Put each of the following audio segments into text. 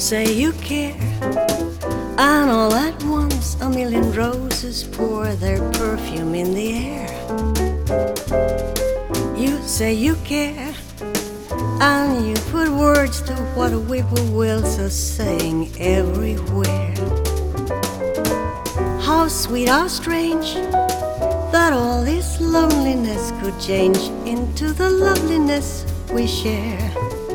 say you care, and all at once a million roses pour their perfume in the air. You say you care, and you put words to what a whippoorwills are saying everywhere. How sweet, how strange, that all this loneliness could change into the loveliness we share.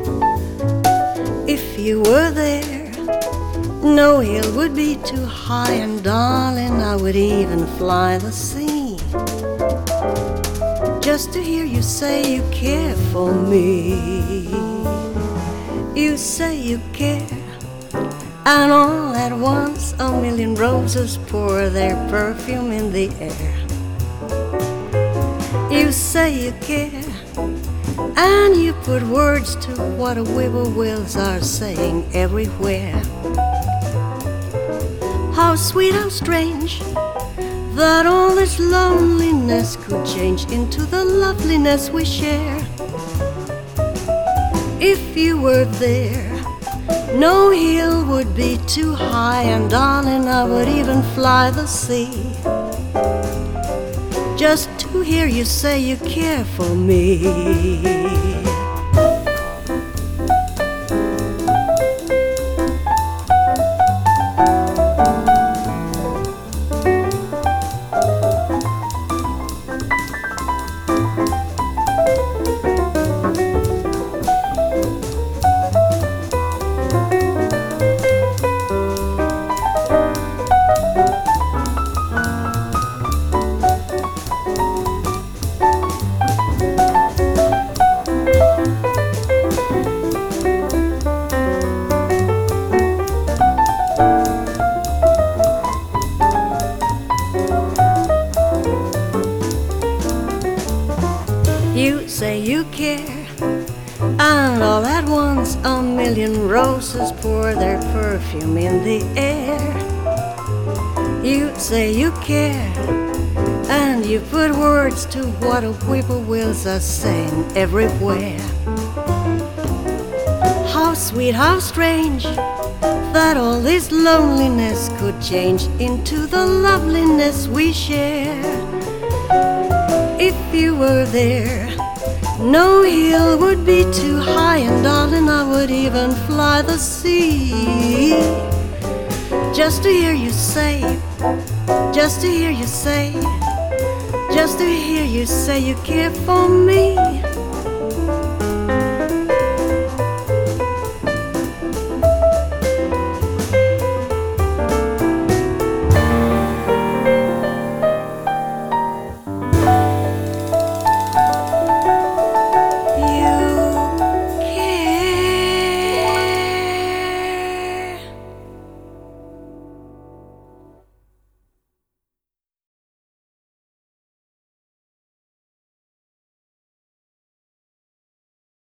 If you were there, no hill would be too high, and darling, I would even fly the sea just to hear you say you care for me. You say you care, and all at once a million roses pour their perfume in the air. You say you care, and you put words to what a whippoorwills are saying everywhere. How sweet, how strange, that all this loneliness could change into the loveliness we share. If you were there, no hill would be too high, and darling, I would even fly the sea just to hear you say you care for me. You say you care, and all at once a million roses pour their perfume in the air. You say you care, and you put words to what a whippoorwills are saying everywhere. How sweet, how strange, that all this loneliness could change into the loveliness we share. If you were there, no hill would be too high, and darling, I would even fly the sea just to hear you say, just to hear you say, just to hear you say you care for me.